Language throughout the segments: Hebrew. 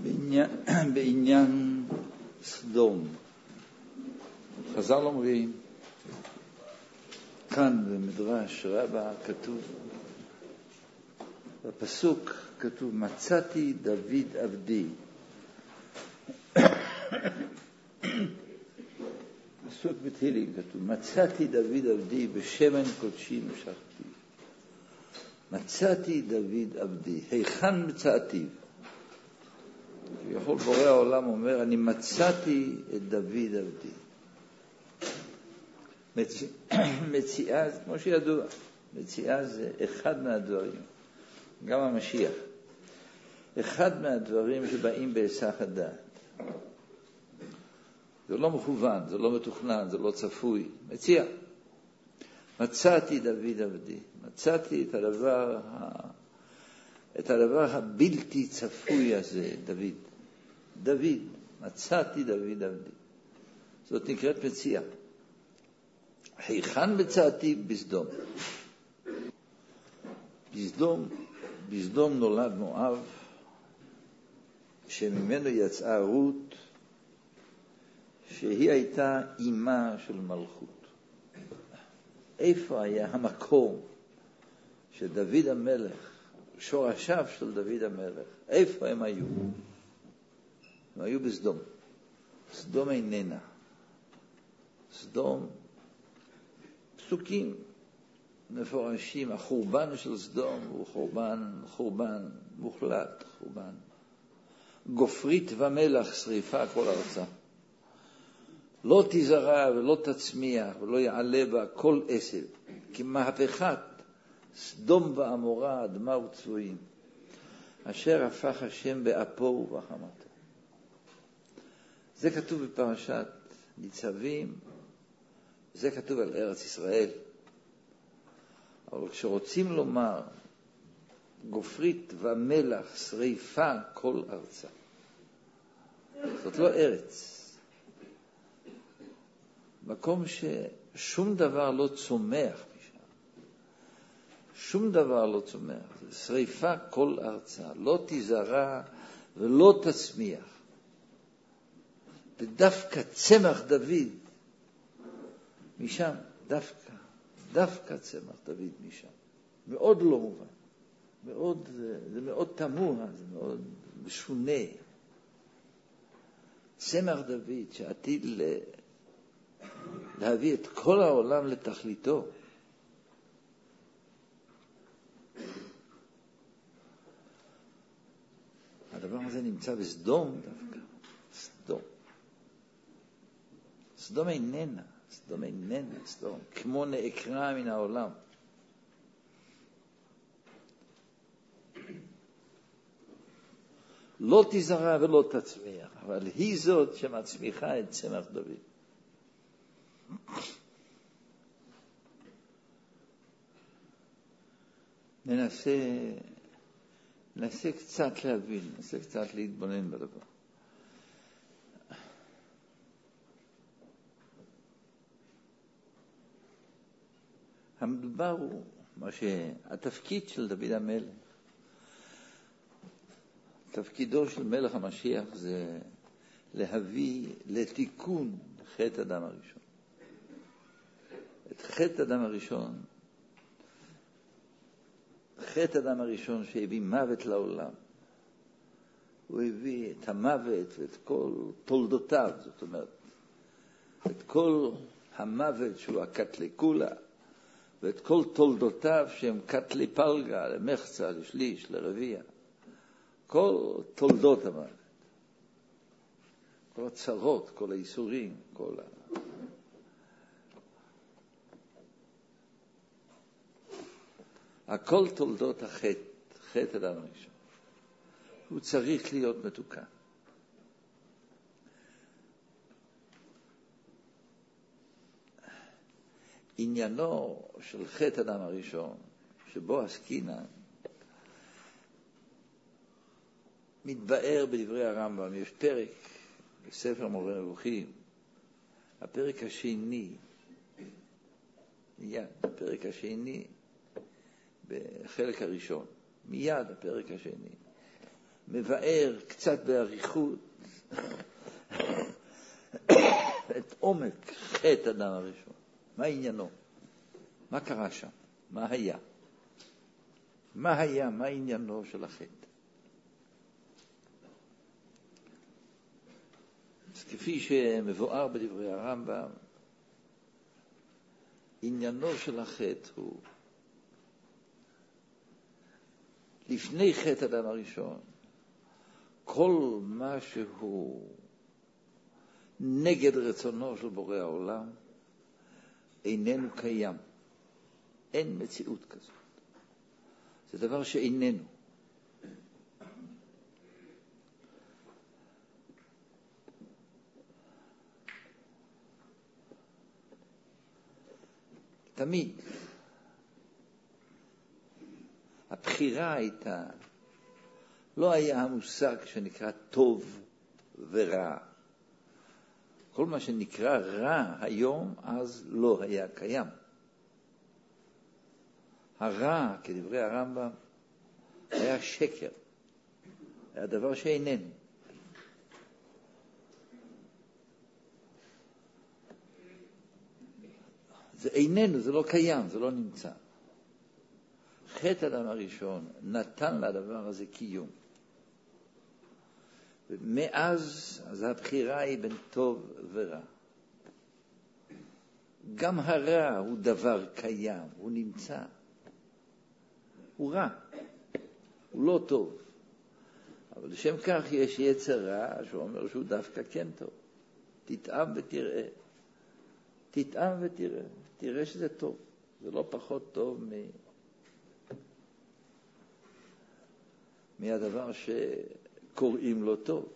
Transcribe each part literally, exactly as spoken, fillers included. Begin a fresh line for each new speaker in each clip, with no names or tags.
בעניין, בעניין סדום. חז"ל אומרים, כאן במדרש רבה כתוב, בפסוק כתוב, מצאתי דוד עבדי. פסוק בתהילים כתוב, מצאתי דוד עבדי בשמן קודשי משכתי. מצאתי דוד עבדי, היכן מצאתי? יכול בורא העולם אומר, אני מצאתי את דוד עבדי. מצ... מציאה, כמו שידוע, מציאה זה אחד מהדברים, גם המשיח, אחד מהדברים שבאים בהיסח הדעת. זה לא מכוון, זה לא מתוכנן, זה לא צפוי, מציאה. מצאתי דוד עבדי, מצאתי את הדבר, ה... את הדבר הבלתי צפוי הזה, דוד. דוד, מצאתי דוד עבדי. זאת נקראת מציאה. היכן מצאתי? בסדום. בסדום, בסדום נולד מואב, שממנו יצאה רות, שהיא הייתה אימה של מלכות. איפה היה המקום של דוד המלך, שורשיו של דוד המלך? איפה הם היו? הם היו בסדום. סדום איננה. סדום, פסוקים מפורשים, החורבן של סדום הוא חורבן, חורבן מוחלט, חורבן. גופרית ומלח שריפה כל ארצה. לא תזרע ולא תצמיח ולא יעלה בה כל עשב, כי מהפכת סדום ועמורה אדמה וצבועים, אשר הפך השם באפו ובחמתו. זה כתוב בפרשת ניצבים, זה כתוב על ארץ ישראל. אבל כשרוצים לומר גופרית ומלח שריפה כל ארצה, זאת לא ארץ. מקום ששום דבר לא צומח משם. שום דבר לא צומח. זה שריפה כל ארצה. לא תזרע ולא תצמיח. ודווקא צמח דוד משם, דווקא, דווקא צמח דוד משם. מאוד לא מובן. מאוד, זה מאוד תמוה, זה מאוד משונה. צמח דוד שעתיד ל... להביא את כל העולם לתכליתו. הדבר הזה נמצא בסדום דווקא. סדום. סדום איננה. סדום איננה. סדום. כמו נעקרה מן העולם. לא תזרע ולא תצמיח, אבל היא זאת שמצמיחה את צמח דוד. ננסה, ננסה קצת להבין, ננסה קצת להתבונן בדבר. המדובר הוא מה שהתפקיד של דוד המלך, תפקידו של מלך המשיח זה להביא לתיקון חטא אדם הראשון. את חטא אדם הראשון, חטא אדם הראשון שהביא מוות לעולם. הוא הביא את המוות ואת כל תולדותיו, זאת אומרת, את כל המוות שהוא הקטלי כולה, ואת כל תולדותיו שהם קטלי פלגה, למחצה, לשליש, לרביע. כל תולדות המוות. כל הצרות, כל האיסורים, כל ה... הכל תולדות החטא, חטא אדם הראשון. הוא צריך להיות מתוקן. עניינו של חטא אדם הראשון, שבו עסקינן, מתבאר בדברי הרמב"ם. יש פרק בספר מורה נבוכים, הפרק השני, מיד, הפרק השני, בחלק הראשון, מיד הפרק השני, מבאר קצת באריכות את עומק חטא אדם הראשון. מה עניינו? מה קרה שם? מה היה? מה היה? מה עניינו של החטא? אז כפי שמבואר בדברי הרמב"ם, עניינו של החטא הוא לפני חטא אדם הראשון, כל מה שהוא נגד רצונו של בורא העולם איננו קיים. אין מציאות כזאת. זה דבר שאיננו. תמיד הבחירה הייתה, לא היה המושג שנקרא טוב ורע. כל מה שנקרא רע היום, אז לא היה קיים. הרע, כדברי הרמב"ם, היה שקר. היה דבר שאיננו. זה איננו, זה לא קיים, זה לא נמצא. חטא אדם הראשון נתן לדבר הזה קיום. ומאז, אז הבחירה היא בין טוב ורע. גם הרע הוא דבר קיים, הוא נמצא. הוא רע, הוא לא טוב. אבל לשם כך יש יצר רע שאומר שהוא דווקא כן טוב. תטעם ותראה. תטעם ותראה. תראה שזה טוב. זה לא פחות טוב מ... מהדבר שקוראים לו טוב.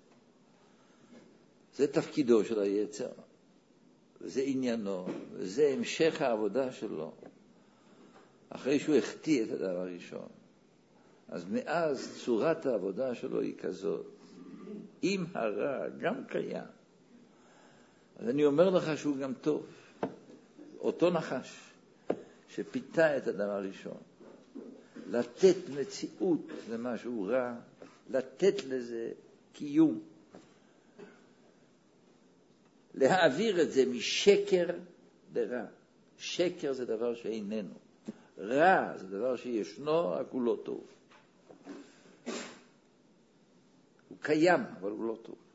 זה תפקידו של היצר. וזה עניינו. וזה המשך העבודה שלו. אחרי שהוא החטיא את הדבר הראשון. אז מאז צורת העבודה שלו היא כזאת. אם הרע גם קיים, אז אני אומר לך שהוא גם טוב. אותו נחש שפיתה את הדבר הראשון. לתת מציאות למה שהוא רע, לתת לזה קיום. להעביר את זה משקר לרע. שקר זה דבר שאיננו. רע זה דבר שישנו, רק הוא לא טוב. הוא קיים, אבל הוא לא טוב.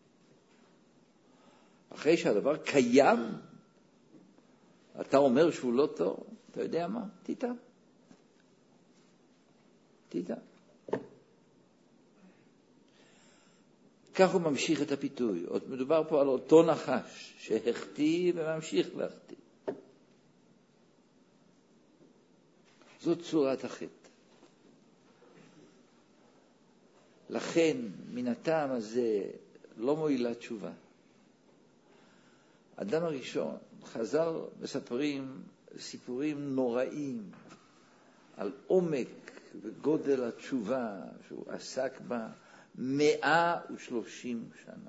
אחרי שהדבר קיים, אתה אומר שהוא לא טוב, אתה יודע מה? תטעם. תטעם. כך הוא ממשיך את הפיתוי. עוד מדובר פה על אותו נחש שהחטיא וממשיך להחטיא. זאת צורת החטא. לכן, מן הטעם הזה, לא מועילה תשובה. אדם הראשון, חז"ל מספרים סיפורים נוראים על עומק וגודל התשובה שהוא עסק בה מאה ושלושים שנה.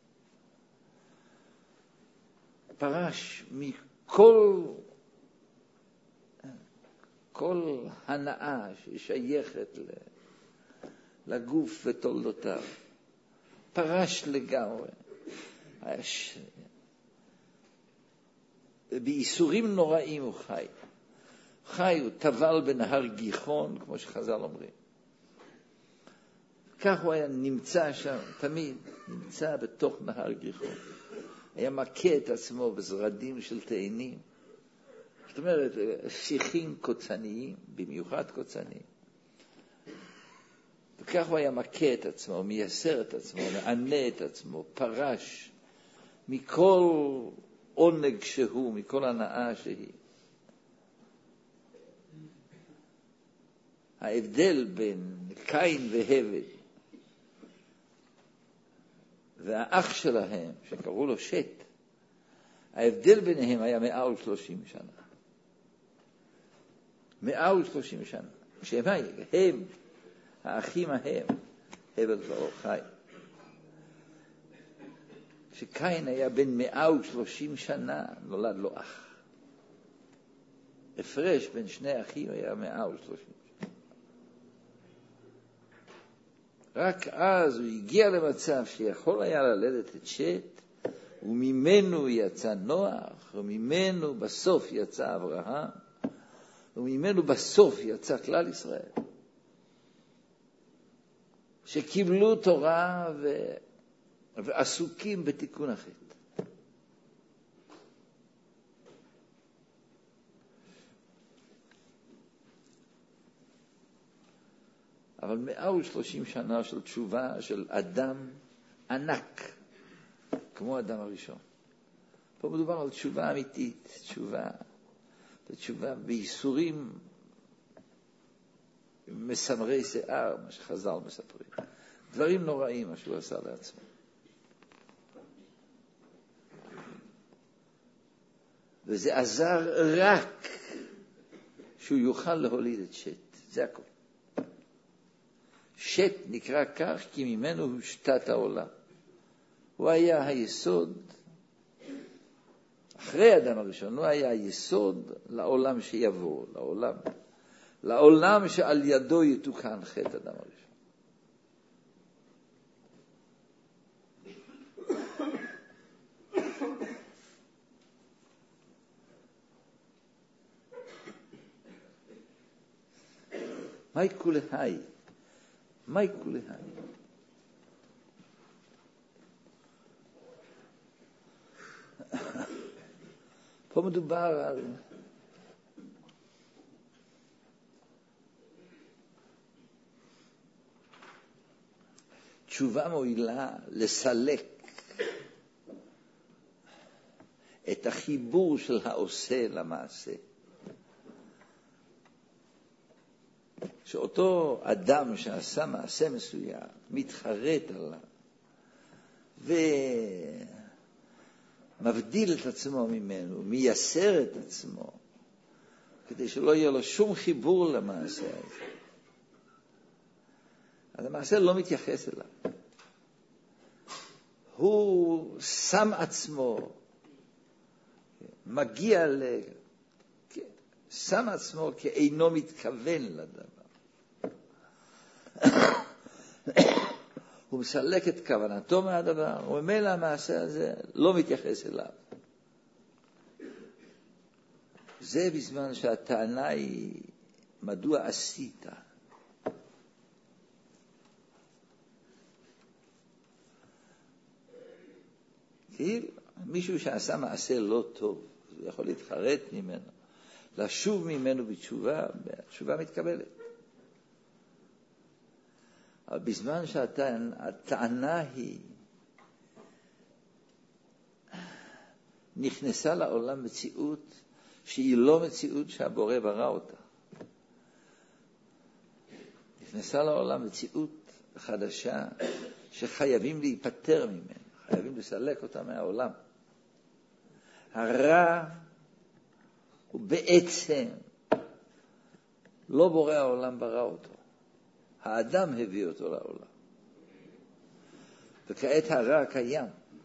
פרש מכל כל הנאה ששייכת לגוף ותולדותיו. פרש לגמרי. ש... בייסורים נוראים הוא חי. חי, הוא טבל בנהר גיחון, כמו שחז"ל אומרים. כך הוא היה נמצא שם, תמיד נמצא בתוך נהר גיחון. היה מכה את עצמו בזרדים של תאנים. זאת אומרת, שיחים קוצניים, במיוחד קוצניים. וכך הוא היה מכה את עצמו, מייסר את עצמו, מענה את עצמו, פרש מכל עונג שהוא, מכל הנאה שהיא. ההבדל בין קין והבל והאח שלהם, שקראו לו שת, ההבדל ביניהם היה מאה ושלושים שנה. מאה ושלושים שנה. כשהם הם, האחים ההם, הבל זרעו חי. כשקין היה בן מאה ושלושים שנה, נולד לו אח. הפרש בין שני אחים היה מאה ושלושים שנה. רק אז הוא הגיע למצב שיכול היה ללדת את שת, וממנו יצא נוח, וממנו בסוף יצא אברהם, וממנו בסוף יצא כלל ישראל, שקיבלו תורה ו... ועסוקים בתיקון החטא. אבל מאה ושלושים שנה של תשובה של אדם ענק, כמו אדם הראשון. פה מדובר על תשובה אמיתית, תשובה, תשובה בייסורים מסמרי שיער, מה שחז"ל מספרים. דברים נוראים מה שהוא עשה לעצמו. וזה עזר רק שהוא יוכל להוליד את שת. זה הכל. שת נקרא כך כי ממנו הושתת העולם. הוא היה היסוד, אחרי האדם הראשון, הוא היה היסוד לעולם שיבוא, לעולם, לעולם שעל ידו יתוקן חטא האדם הראשון. מהי כולהי? מהי כולהי? פה מדובר על תשובה מועילה לסלק את החיבור של העושה למעשה. שאותו אדם שעשה מעשה מסוים מתחרט עליו ומבדיל את עצמו ממנו, מייסר את עצמו, כדי שלא יהיה לו שום חיבור למעשה הזה. אז המעשה לא מתייחס אליו. הוא שם עצמו, מגיע ל... שם עצמו כאינו מתכוון לדבר. הוא מסלק את כוונתו מהדבר, וממילא המעשה הזה לא מתייחס אליו. זה בזמן שהטענה היא, מדוע עשית? כאילו, מישהו שעשה מעשה לא טוב, הוא יכול להתחרט ממנו, לשוב ממנו בתשובה, התשובה מתקבלת. אבל בזמן שהטענה היא נכנסה לעולם מציאות שהיא לא מציאות שהבורא ברא אותה. נכנסה לעולם מציאות חדשה שחייבים להיפטר ממנה, חייבים לסלק אותה מהעולם. הרע הוא בעצם לא בורא העולם ברא אותו. האדם הביא אותו לעולם. וכעת הרע קיים.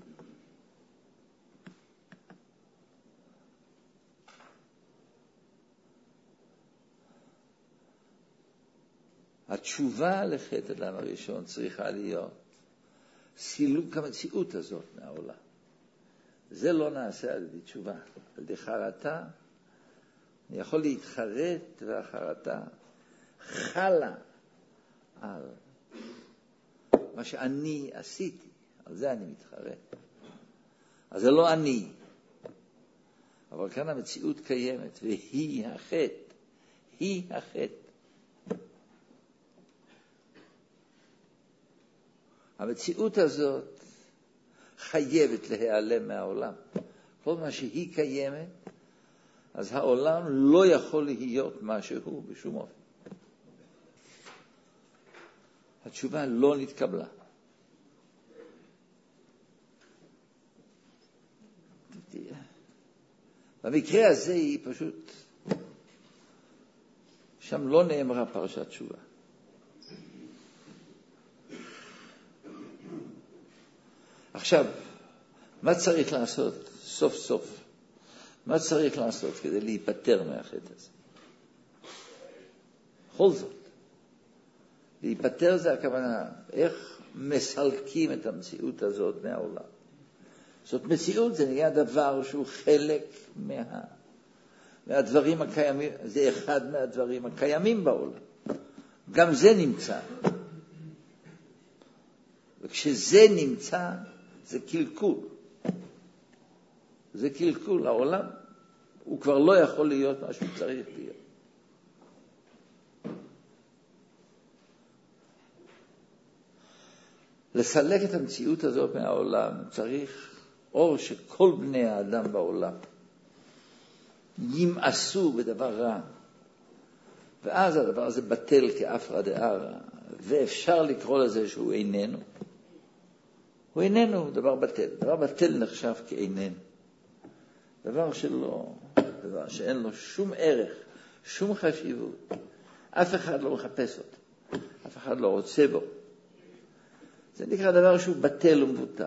התשובה לחטא האדם הראשון צריכה להיות סילוק המציאות הזאת מהעולם. זה לא נעשה על ידי תשובה. על ידי חרטה, אני יכול להתחרט, והחרטה חלה על מה שאני עשיתי, על זה אני מתחרט. אז זה לא אני, אבל כאן המציאות קיימת, והיא החטא, היא החטא. המציאות הזאת חייבת להיעלם מהעולם. כל מה שהיא קיימת, אז העולם לא יכול להיות מה שהוא בשום אופן. התשובה לא נתקבלה. במקרה הזה היא פשוט, שם לא נאמרה פרשת תשובה. עכשיו, מה צריך לעשות סוף סוף? מה צריך לעשות כדי להיפטר מהחטא הזה? בכל זאת, להיפטר זה הכוונה, איך מסלקים את המציאות הזאת מהעולם. זאת מציאות, זה נהיה דבר שהוא חלק מה, מהדברים הקיימים, זה אחד מהדברים הקיימים בעולם. גם זה נמצא. וכשזה נמצא, זה קלקול. זה קלקול. העולם הוא כבר לא יכול להיות מה שהוא צריך להיות. לסלק את המציאות הזאת מהעולם צריך או שכל בני האדם בעולם ימאסו בדבר רע, ואז הדבר הזה בטל כאפרא דארעא, ואפשר לקרוא לזה שהוא איננו. הוא איננו דבר בטל. דבר בטל נחשב כאיננו. דבר שלא, דבר שאין לו שום ערך, שום חשיבות. אף אחד לא מחפש אותו. אף אחד לא רוצה בו. זה נקרא דבר שהוא בטל ומבוטל.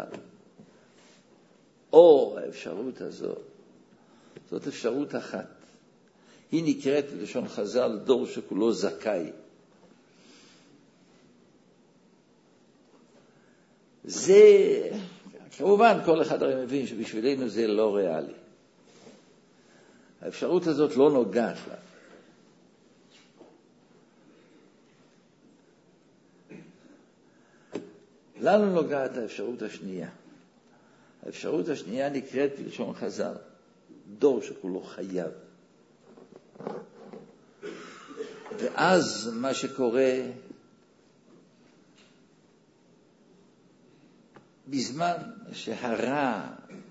או האפשרות הזאת, זאת אפשרות אחת. היא נקראת בלשון חז"ל דור שכולו זכאי. זה, כמובן כל אחד הרי מבין שבשבילנו זה לא ריאלי. האפשרות הזאת לא נוגעת לה. לנו נוגעת האפשרות השנייה. האפשרות השנייה נקראת בלשון חז"ל דור שכולו חייב. ואז מה שקורה בזמן שהרע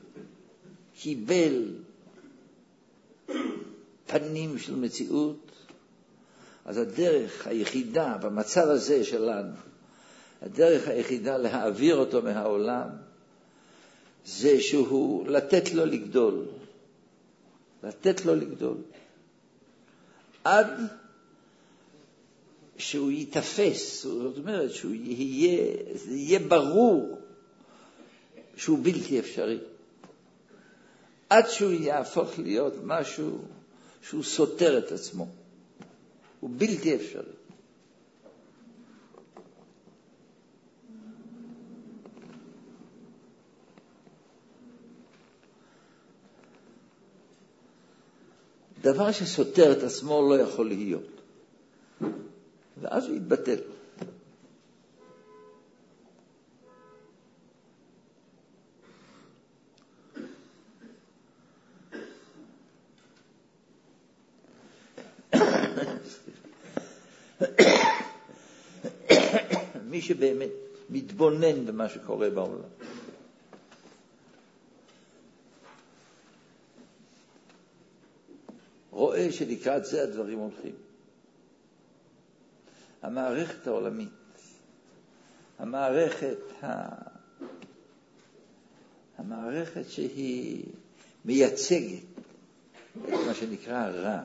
קיבל פנים של מציאות, אז הדרך היחידה במצב הזה שלנו, הדרך היחידה להעביר אותו מהעולם, זה שהוא לתת לו לגדול. לתת לו לגדול. עד שהוא יתפס, זאת אומרת שהוא יהיה, זה יהיה ברור שהוא בלתי אפשרי. עד שהוא יהפוך להיות משהו שהוא סותר את עצמו. הוא בלתי אפשרי. דבר שסותר את עצמו לא יכול להיות. ואז הוא יתבטל. מי שבאמת מתבונן במה שקורה בעולם. רואה שלקראת זה הדברים הולכים. המערכת העולמית, המערכת, ה... המערכת שהיא מייצגת את מה שנקרא הרע.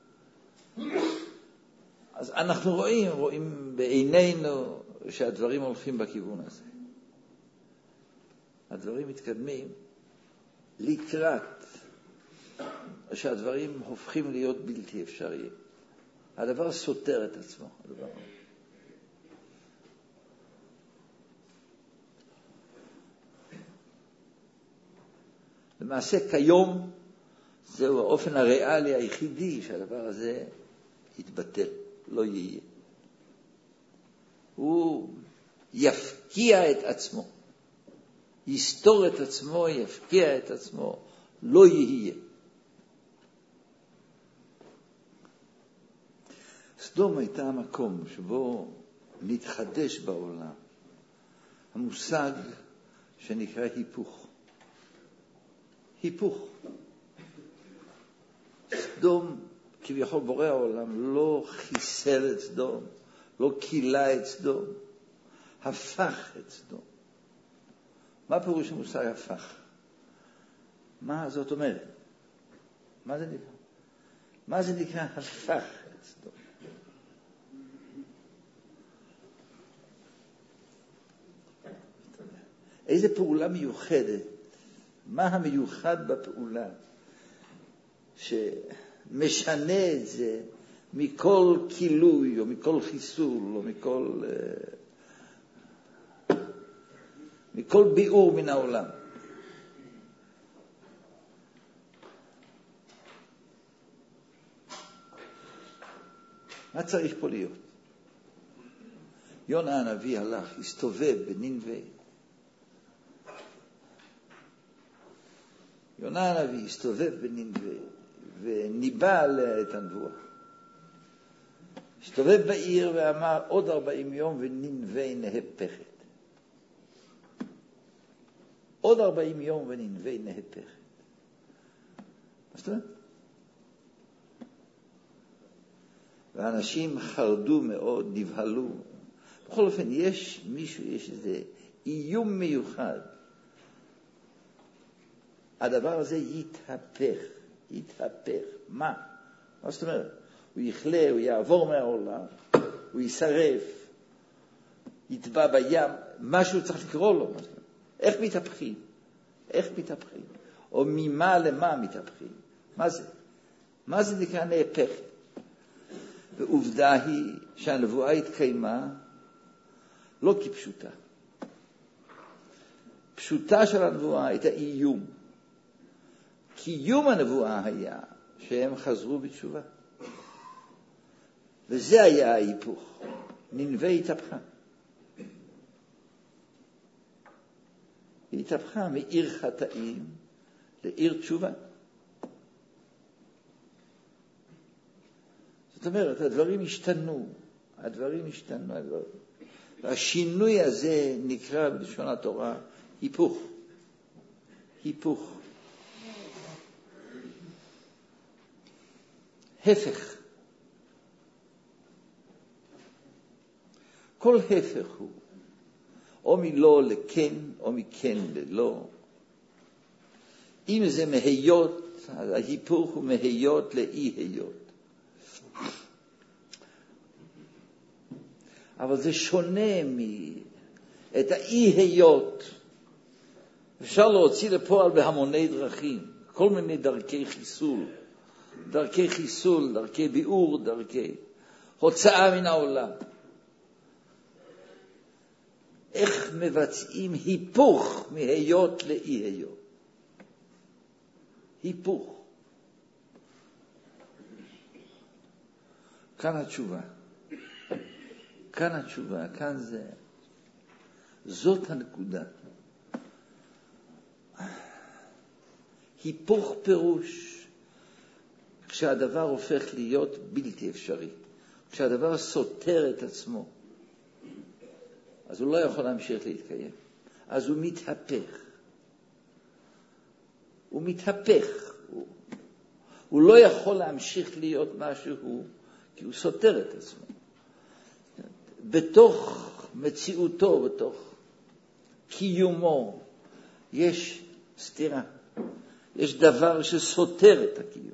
אז אנחנו רואים, רואים בעינינו שהדברים הולכים בכיוון הזה. הדברים מתקדמים לקראת שהדברים הופכים להיות בלתי אפשריים. הדבר סותר את עצמו. הדבר. למעשה כיום זהו האופן הריאלי היחידי שהדבר הזה יתבטל, לא יהיה. הוא יפקיע את עצמו, יסתור את עצמו, יפקיע את עצמו, לא יהיה. סדום הייתה המקום שבו נתחדש בעולם המושג שנקרא היפוך. היפוך. סדום, כביכול בורא העולם, לא חיסל את סדום, לא קילה את סדום, הפך את סדום. מה פירוש המושג הפך? מה זאת אומרת? מה זה נקרא? מה זה נקרא הפך את סדום? איזה פעולה מיוחדת? מה המיוחד בפעולה שמשנה את זה מכל כילוי, או מכל חיסול, או מכל, מכל ביאור מן העולם. מה צריך פה להיות? יונה הנביא הלך, הסתובב בנינווה. יונה הנביא הסתובב בנינווה, וניבא את הנבואה. הסתובב בעיר ואמר, עוד ארבעים יום ונינווה נהפכת. עוד ארבעים יום ונינווה נהפכת. מה זאת אומרת? ואנשים חרדו מאוד, נבהלו. בכל אופן, יש מישהו, יש איזה איום מיוחד. הדבר הזה יתהפך, יתהפך. מה? מה זאת אומרת? הוא יחלה, הוא יעבור מהעולם, הוא ישרף, יטבע בים, משהו צריך לקרוא לו. איך מתהפכים? איך מתהפכים? או ממה למה מתהפכים? מה זה? מה זה נקרא נהפכת? ועובדה היא שהנבואה התקיימה לא כפשוטה. פשוטה של הנבואה הייתה איום. קיום הנבואה היה שהם חזרו בתשובה. וזה היה ההיפוך. נינווה התהפכה. היא התהפכה מעיר חטאים לעיר תשובה. זאת אומרת, הדברים השתנו. הדברים השתנו. הדברים. והשינוי הזה נקרא בלשון התורה היפוך. היפוך. הפך. כל הפך הוא. או מלא לכן, או מכן ללא. אם זה מהיות, ההיפוך הוא מהיות לאי היות. אבל זה שונה מ... את האי-היות. אפשר להוציא לפועל בהמוני דרכים, כל מיני דרכי חיסול, דרכי חיסול, דרכי ביאור, דרכי הוצאה מן העולם. איך מבצעים היפוך מהיות לאי-היות? היפוך. כאן התשובה. כאן התשובה, כאן זה, זאת הנקודה. היפוך פירוש, כשהדבר הופך להיות בלתי אפשרי, כשהדבר סותר את עצמו, אז הוא לא יכול להמשיך להתקיים. אז הוא מתהפך. הוא מתהפך. הוא, הוא לא יכול להמשיך להיות משהו, כי הוא סותר את עצמו. בתוך מציאותו, בתוך קיומו, יש סתירה. יש דבר שסותר את הקיום.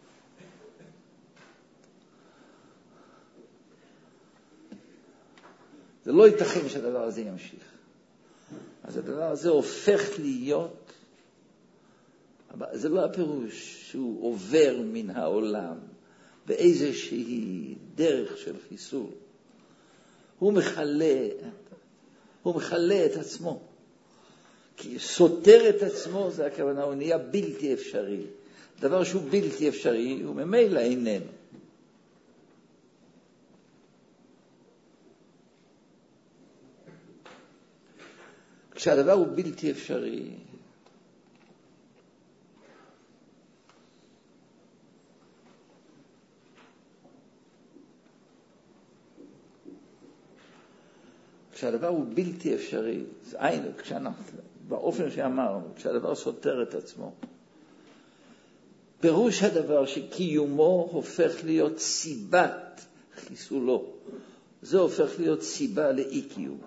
זה לא ייתכן שהדבר הזה ימשיך. אז הדבר הזה הופך להיות, זה לא הפירוש שהוא עובר מן העולם באיזושהי דרך של חיסול. הוא מחלה, הוא מחלה את עצמו. כי סותר את עצמו, זה הכוונה, הוא נהיה בלתי אפשרי. דבר שהוא בלתי אפשרי, הוא ממילא איננו. כשהדבר הוא בלתי אפשרי, כשהדבר הוא בלתי אפשרי, זה עין, כשאנחנו, באופן שאמרנו, כשהדבר סותר את עצמו, פירוש הדבר שקיומו הופך להיות סיבת חיסולו. זה הופך להיות סיבה לאי קיום.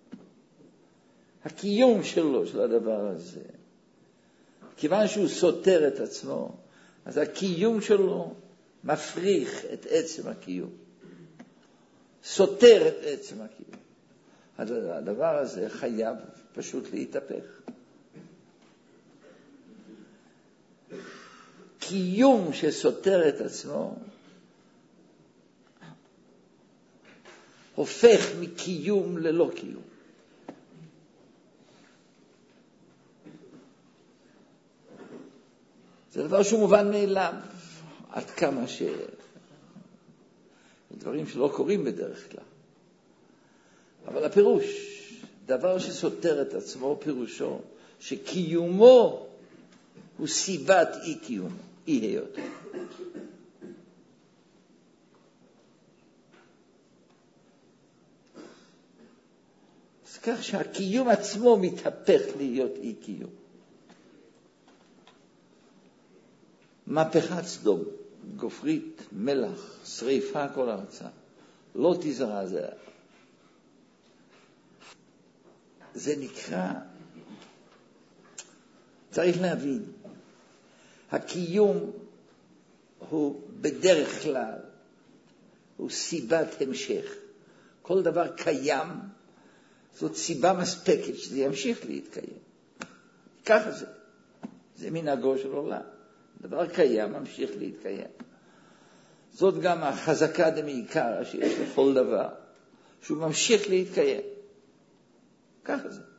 הקיום שלו, של הדבר הזה, כיוון שהוא סותר את עצמו, אז הקיום שלו מפריך את עצם הקיום. סותר את עצם הקיום. הדבר הזה חייב פשוט להתהפך. קיום שסותר את עצמו הופך מקיום ללא קיום. זה דבר שהוא מובן מאליו, עד כמה ש... דברים שלא קורים בדרך כלל. אבל הפירוש, דבר שסותר את עצמו, פירושו שקיומו הוא סיבת אי קיום, אי היות. אז כך שהקיום עצמו מתהפך להיות אי קיום. מהפכת סדום, גופרית, מלח, שריפה כל ארצה, לא תזרע זה. זה נקרא, צריך להבין, הקיום הוא בדרך כלל, הוא סיבת המשך. כל דבר קיים, זאת סיבה מספקת שזה ימשיך להתקיים. ככה זה, זה מנהגו של עולם. דבר קיים ממשיך להתקיים. זאת גם החזקה דמעיקרא שיש לכל דבר, שהוא ממשיך להתקיים. ככה זה.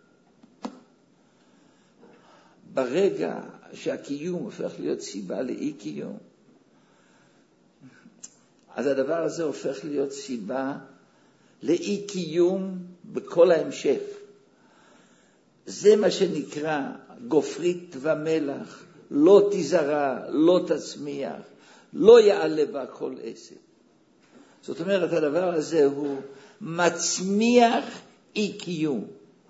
ברגע שהקיום הופך להיות סיבה לאי קיום, אז הדבר הזה הופך להיות סיבה לאי קיום בכל ההמשך. זה מה שנקרא גופרית ומלח, לא תזרע, לא תצמיח, לא יעלה בה כל עשב. זאת אומרת, הדבר הזה הוא מצמיח אי קיום.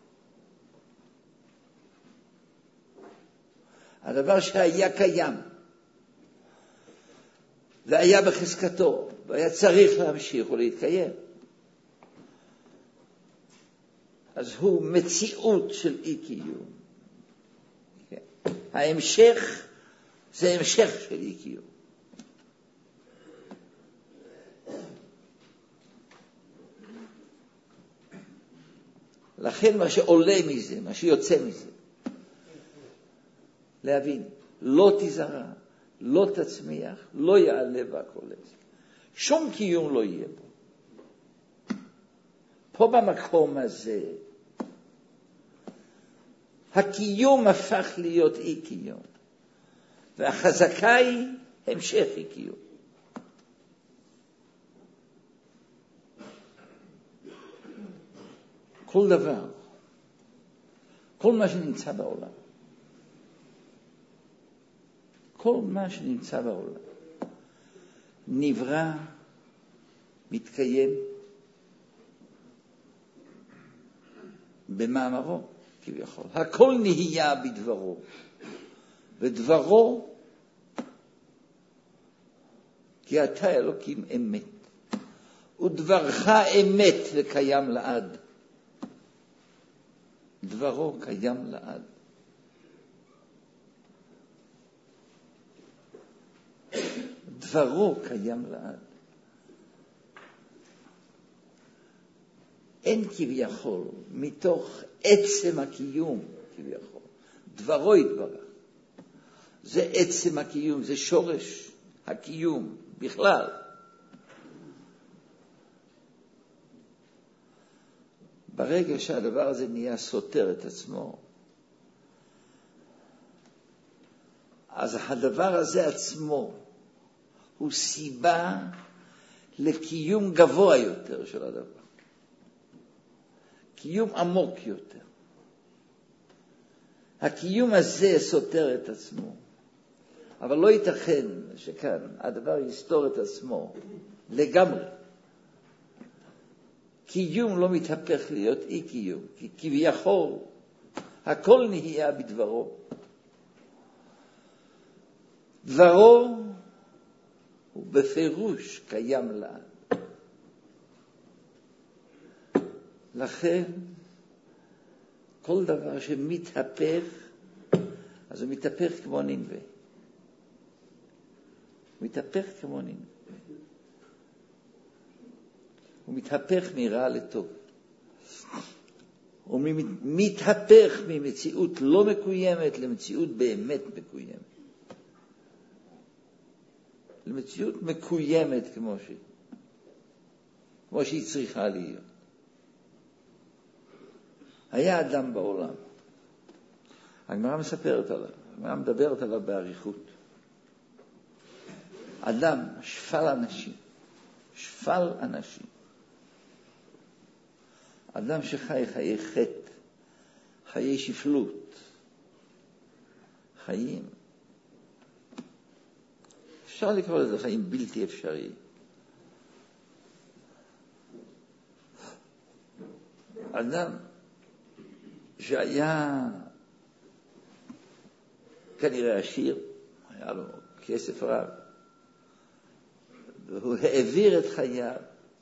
הדבר שהיה קיים, והיה בחזקתו, והיה צריך להמשיך ולהתקיים. אז הוא מציאות של אי קיום. ההמשך זה המשך של אי קיום. לכן מה שעולה מזה, מה שיוצא מזה, להבין, לא תזרע, לא תצמיח, לא יעלה בה כל עשב. שום קיום לא יהיה בו. פה במקום הזה, הקיום הפך להיות אי קיום, והחזקה היא המשך אי קיום. כל דבר, כל מה שנמצא בעולם, כל מה שנמצא בעולם, נברא, מתקיים, במאמרו, כביכול. הכל נהיה בדברו, ודברו, כי אתה אלוקים אמת, ודברך אמת וקיים לעד. דברו קיים לעד. דברו קיים לעד. אין כביכול, מתוך עצם הקיום כביכול, דברו יתברך. זה עצם הקיום, זה שורש הקיום בכלל. ברגע שהדבר הזה נהיה סותר את עצמו, אז הדבר הזה עצמו הוא סיבה לקיום גבוה יותר של הדבר. קיום עמוק יותר. הקיום הזה סותר את עצמו. אבל לא ייתכן שכאן הדבר יסתור את עצמו לגמרי. קיום לא מתהפך להיות אי קיום, כי כביכול הכל נהיה בדברו. דברו הוא בפירוש קיים לעד. לכן כל דבר שמתהפך, אז הוא מתהפך כמו נינווה. הוא מתהפך כמו נינווה. הוא מתהפך מרע לטוב. הוא מתהפך ממציאות לא מקוימת למציאות באמת מקוימת. למציאות מקוימת כמו שהיא. כמו שהיא צריכה להיות. היה אדם בעולם. הגמרא מספרת עליו, הגמרא מדברת עליו באריכות. אדם, שפל אנשים, שפל אנשים. אדם שחי חיי חטא, חיי שפלות, חיים, אפשר לקרוא לזה חיים בלתי אפשריים. אדם שהיה כנראה עשיר, היה לו כסף רב, והוא העביר את חייו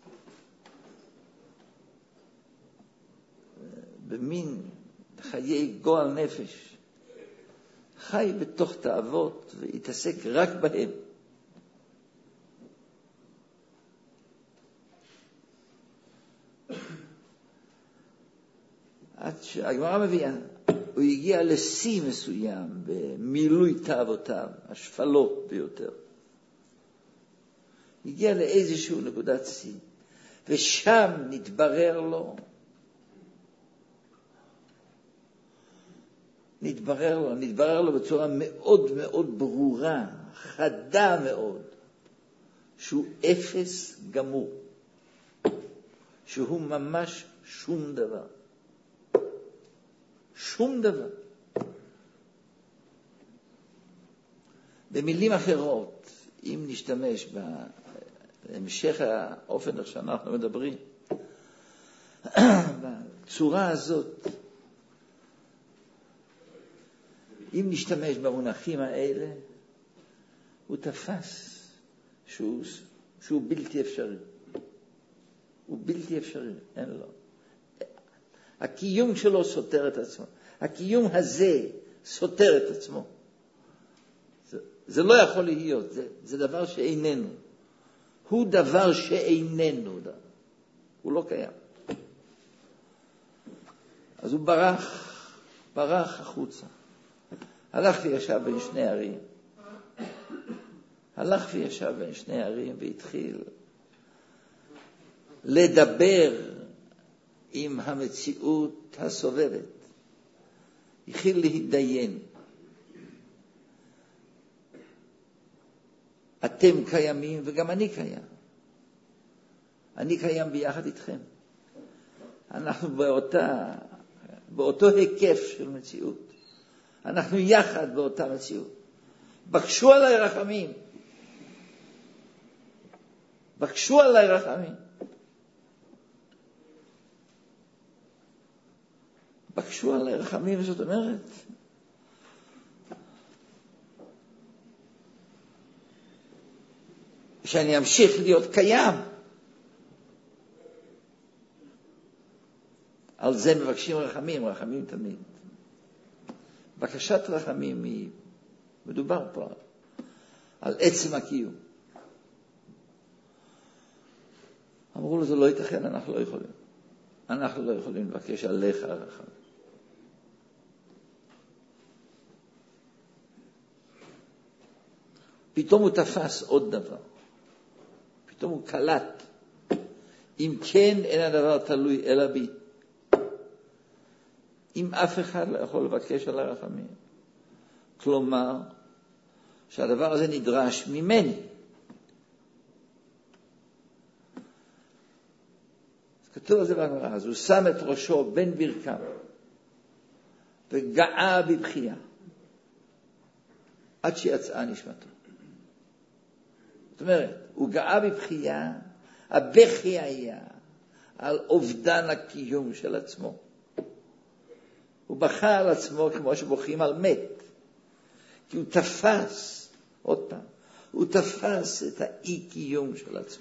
במין חיי גועל נפש, חי בתוך תאוות והתעסק רק בהם. עד שהגמרא מביאה, הוא הגיע לשיא מסוים במילוי תאוותיו, השפלות ביותר. הגיע לאיזשהו נקודת שיא, ושם נתברר לו, נתברר לו, נתברר לו בצורה מאוד מאוד ברורה, חדה מאוד, שהוא אפס גמור, שהוא ממש שום דבר. שום דבר. במילים אחרות, אם נשתמש בהמשך האופן שאנחנו מדברים, בצורה הזאת, אם נשתמש במונחים האלה, הוא תפס שהוא, שהוא בלתי אפשרי. הוא בלתי אפשרי, אין לו. הקיום שלו סותר את עצמו. הקיום הזה סותר את עצמו. זה, זה לא יכול להיות. זה, זה דבר שאיננו. הוא דבר שאיננו. הוא לא קיים. אז הוא ברח, ברח החוצה. הלך וישב בין שני ערים. הלך וישב בין שני ערים והתחיל לדבר עם המציאות הסובבת. התחיל להתדיין. אתם קיימים וגם אני קיים. אני קיים ביחד איתכם. אנחנו באותה, באותו היקף של מציאות. אנחנו יחד באותה מציאות. בקשו עליי רחמים. בקשו עליי רחמים. בקשו עליי רחמים, זאת אומרת, שאני אמשיך להיות קיים. על זה מבקשים רחמים, רחמים תמיד. בקשת רחמים היא, מדובר פה על עצם הקיום. אמרו לו, זה לא ייתכן, אנחנו לא יכולים. אנחנו לא יכולים לבקש עליך רחמים. פתאום הוא תפס עוד דבר. פתאום הוא קלט. אם כן, אין הדבר תלוי אלא בי. אם אף אחד לא יכול לבקש על הרחמים. כלומר, שהדבר הזה נדרש ממני. כתוב על זה בגמרא. אז הוא שם את ראשו בין ברכיו וגאה בבכייה עד שיצאה נשמתו. זאת אומרת, הוא גאה בבכייה, הבכי היה על אובדן הקיום של עצמו. הוא בכה על עצמו כמו שבוכים על מת. כי הוא תפס, עוד פעם, הוא תפס את האי-קיום של עצמו.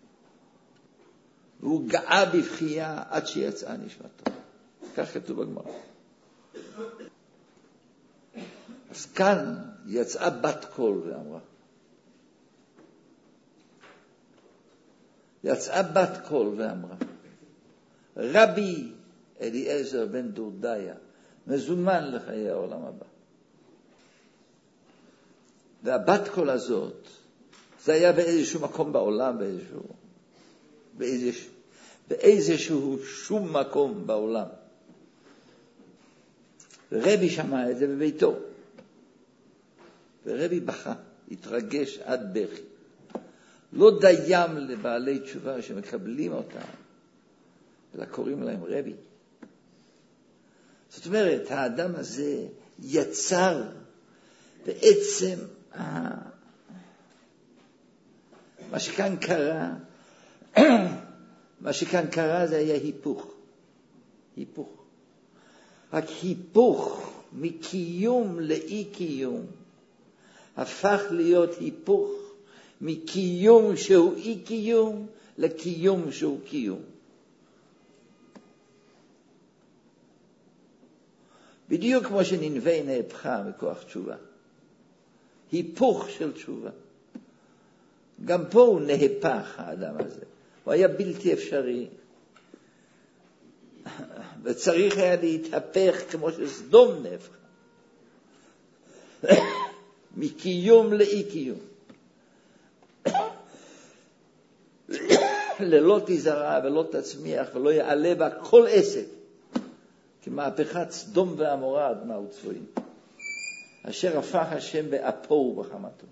והוא גאה בבכייה עד שיצאה נשמתו. כך כתוב בגמרא. אז כאן יצאה בת קול ואמרה. יצאה בת קול ואמרה. רבי אליעזר בן דורדיה מזומן לחיי העולם הבא. והבת קול הזאת, זה היה באיזשהו מקום בעולם, באיזשהו, באיזשהו באיזשהו שום מקום בעולם. ורבי שמע את זה בביתו. ורבי בכה, התרגש עד בכי. לא דיים לבעלי תשובה שמקבלים אותם, אלא קוראים להם רבי. זאת אומרת, האדם הזה יצר בעצם מה שכאן קרה, מה שכאן קרה זה היה היפוך. היפוך. רק היפוך מקיום לאי קיום הפך להיות היפוך מקיום שהוא אי קיום לקיום שהוא קיום. בדיוק כמו שננבי נהפכה מכוח תשובה. היפוך של תשובה. גם פה הוא נהפך האדם הזה. הוא היה בלתי אפשרי. וצריך היה להתהפך כמו שסדום נהפכה. מקיום לאי קיום. ללא תזרע ולא תצמיח ולא יעלה בה כל עסק. כמהפכת סדום ועמורה עד מהו צפויים. אשר הפך השם באפו ובחמתו.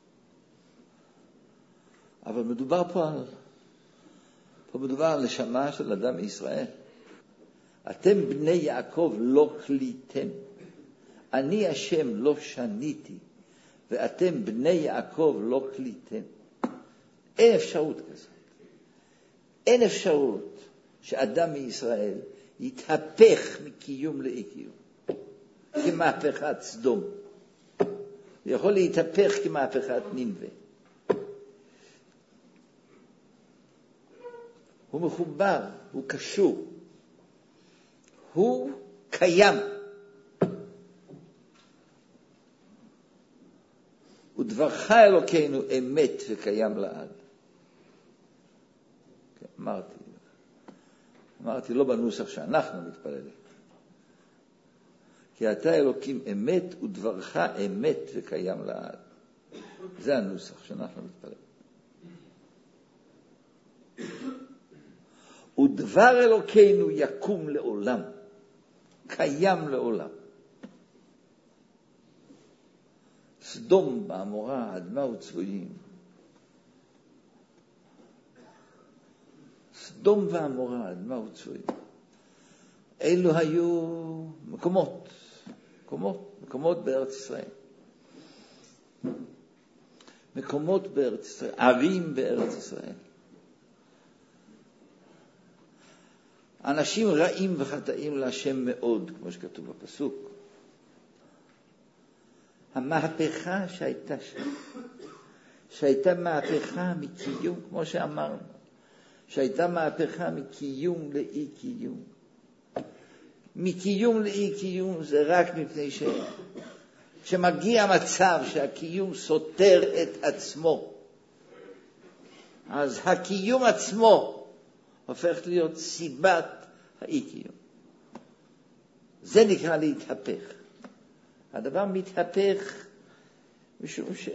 אבל מדובר פה על, פה מדובר על נשמה של אדם מישראל. אתם בני יעקב לא כליתם. אני השם לא שניתי. ואתם בני יעקב לא כליתם. אין אפשרות כזאת. אין אפשרות שאדם מישראל יתהפך מקיום לאי קיום. כמהפכת סדום. הוא יכול להתהפך כמהפכת נינווה. הוא מחובר, הוא קשור. הוא קיים. ודברך אלוקינו אמת וקיים לעד. אמרתי, אמרתי לא בנוסח שאנחנו מתפללים. כי אתה אלוקים אמת ודברך אמת וקיים לעד. זה הנוסח שאנחנו מתפללים. ודבר אלוקינו יקום לעולם. קיים לעולם. סדום ועמורה עד מהו צפויים. סדום ועמורה עד מהו צפויים. אלו היו מקומות, מקומות, מקומות בארץ ישראל. מקומות בארץ ישראל, ערים בארץ ישראל. אנשים רעים וחטאים להשם מאוד, כמו שכתוב בפסוק. המהפכה שהייתה שם, שהייתה מהפכה מקיום, כמו שאמרנו, שהייתה מהפכה מקיום לאי קיום. מקיום לאי קיום זה רק מפני ש... שמגיע מצב שהקיום סותר את עצמו. אז הקיום עצמו הופך להיות סיבת האי קיום. זה נקרא להתהפך. הדבר מתהפך משום ש...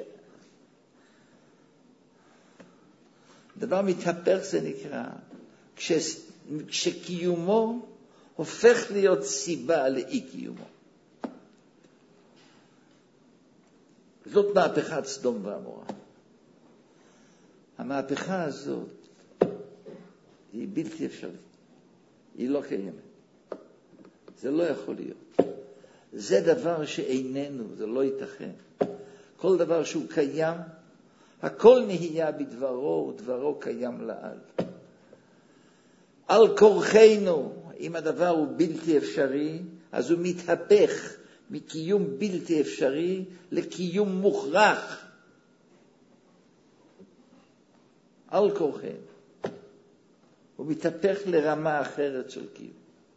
הדבר מתהפך זה נקרא כש... כשקיומו הופך להיות סיבה לאי קיומו. זאת מהפכת סדום ועמורה. המהפכה הזאת היא בלתי אפשרית. היא לא קיימת. זה לא יכול להיות. זה דבר שאיננו, זה לא ייתכן. כל דבר שהוא קיים, הכל נהיה בדברו, ודברו קיים לעד. על כורחנו, אם הדבר הוא בלתי אפשרי, אז הוא מתהפך מקיום בלתי אפשרי לקיום מוכרח. על כורחנו. הוא מתהפך לרמה אחרת של קיום.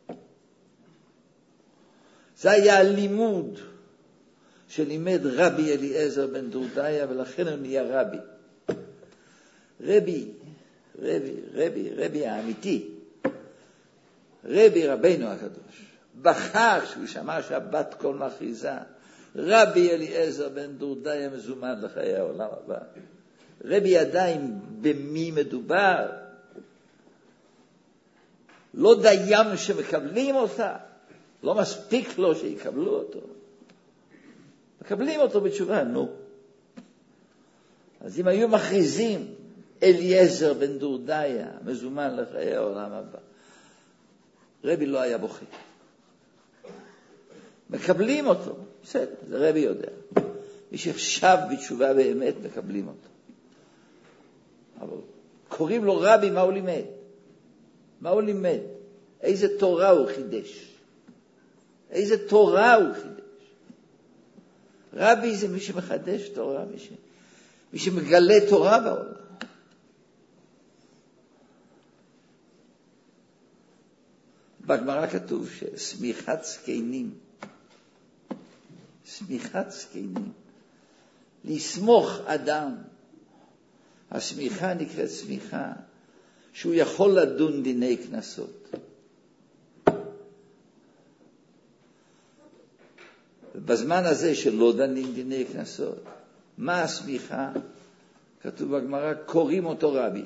זה היה הלימוד שלימד רבי אליעזר בן דורדיה, ולכן הוא נהיה רבי. רבי, רבי, רבי, רבי האמיתי, רבי רבינו הקדוש, בכך שהוא שמע שהבת קול מכריזה, רבי אליעזר בן דורדיה מזומן לחיי העולם הבא. רבי עדיין במי מדובר? לא דיין שמקבלים אותה, לא מספיק לו שיקבלו אותו. מקבלים אותו בתשובה, נו. אז אם היו מכריזים, אליעזר בן דורדיה, מזומן לחיי העולם הבא, רבי לא היה בוכה. מקבלים אותו, בסדר, זה רבי יודע. מי שחשב בתשובה באמת, מקבלים אותו. אבל קוראים לו רבי, מה הוא לימד? מה הוא לימד? איזה תורה הוא חידש? איזה תורה הוא חידש? רבי זה מי שמחדש תורה, מי, ש... מי שמגלה תורה בעולם. בגמרא כתוב שסמיכת זקנים, סמיכת זקנים, לסמוך אדם, הסמיכה נקראת סמיכה, שהוא יכול לדון דיני כנסות. בזמן הזה שלא דנים דיני כנסות, מה הסמיכה? כתוב בגמרא, קוראים אותו רבי.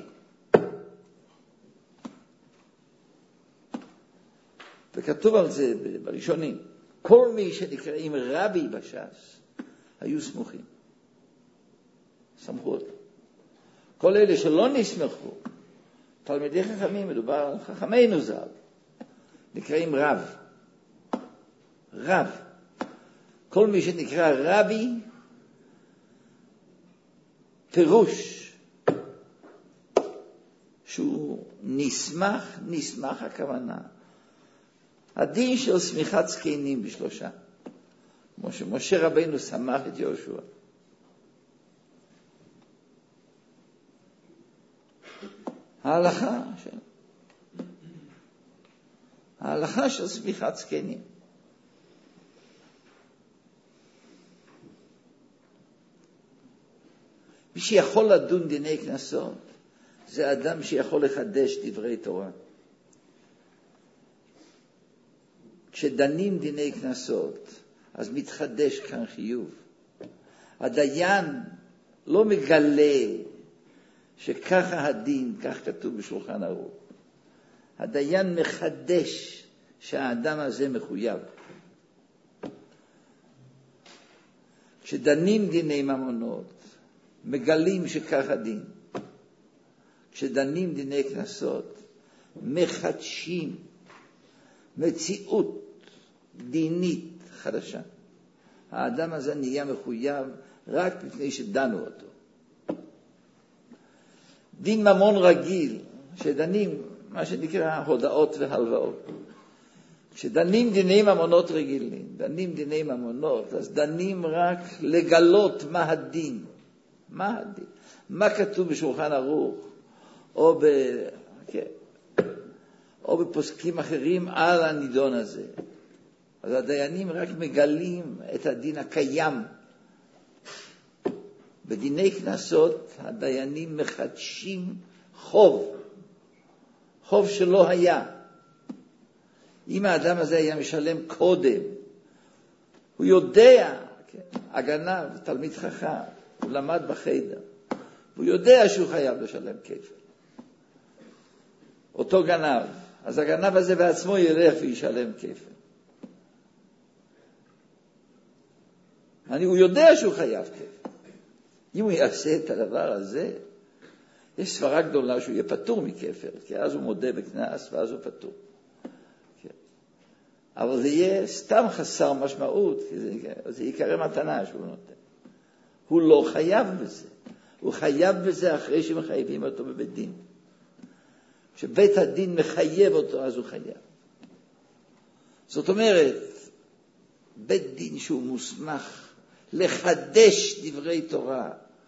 וכתוב על זה בראשונים, כל מי שנקראים רבי בש"ס, היו סמוכים. סמכו אותו. כל אלה שלא נסמכו, תלמידי חכמים, מדובר על חכמינו ז"ל, נקראים רב. רב. כל מי שנקרא רבי, פירוש שהוא נסמך, נסמך הכוונה. הדין של סמיכת זקנים בשלושה. כמו שמשה רבינו שמח את יהושע. ההלכה של ההלכה של סמיכת זקנים. מי שיכול לדון דיני כנסות, זה אדם שיכול לחדש דברי תורה. כשדנים דיני כנסות, אז מתחדש כאן חיוב. הדיין לא מגלה שככה הדין, כך כתוב בשולחן ערוך. הדיין מחדש שהאדם הזה מחויב. כשדנים דיני ממונות, מגלים שכך הדין. כשדנים דיני כנסות, מחדשים מציאות דינית חדשה. האדם הזה נהיה מחויב רק לפני שדנו אותו. דין ממון רגיל, שדנים מה שנקרא הודאות והלוואות. כשדנים דיני ממונות רגילים, דנים דיני ממונות, אז דנים רק לגלות מה הדין. מה הדין? מה כתוב בשולחן ערוך, או, ב... כן. או בפוסקים אחרים על הנידון הזה. אז הדיינים רק מגלים את הדין הקיים. בדיני כנסות הדיינים מחדשים חוב. חוב שלא היה. אם האדם הזה היה משלם קודם, הוא יודע, כן, הגנב, תלמיד חכם, הוא למד בחדר, הוא יודע שהוא חייב לשלם כפל. אותו גנב, אז הגנב הזה בעצמו ילך וישלם כפל. אני, הוא יודע שהוא חייב כפל. אם הוא יעשה את הדבר הזה, יש סברה גדולה שהוא יהיה פטור מכפל, כי אז הוא מודה בכנס ואז הוא פטור. כן. אבל זה יהיה סתם חסר משמעות, כי זה, זה יקרה מתנה שהוא נותן. הוא לא חייב בזה. הוא חייב בזה אחרי שמחייבים אותו בבית דין. כשבית הדין מחייב אותו, אז הוא חייב. זאת אומרת, בית דין שהוא מוסמך לחדש דברי תורה,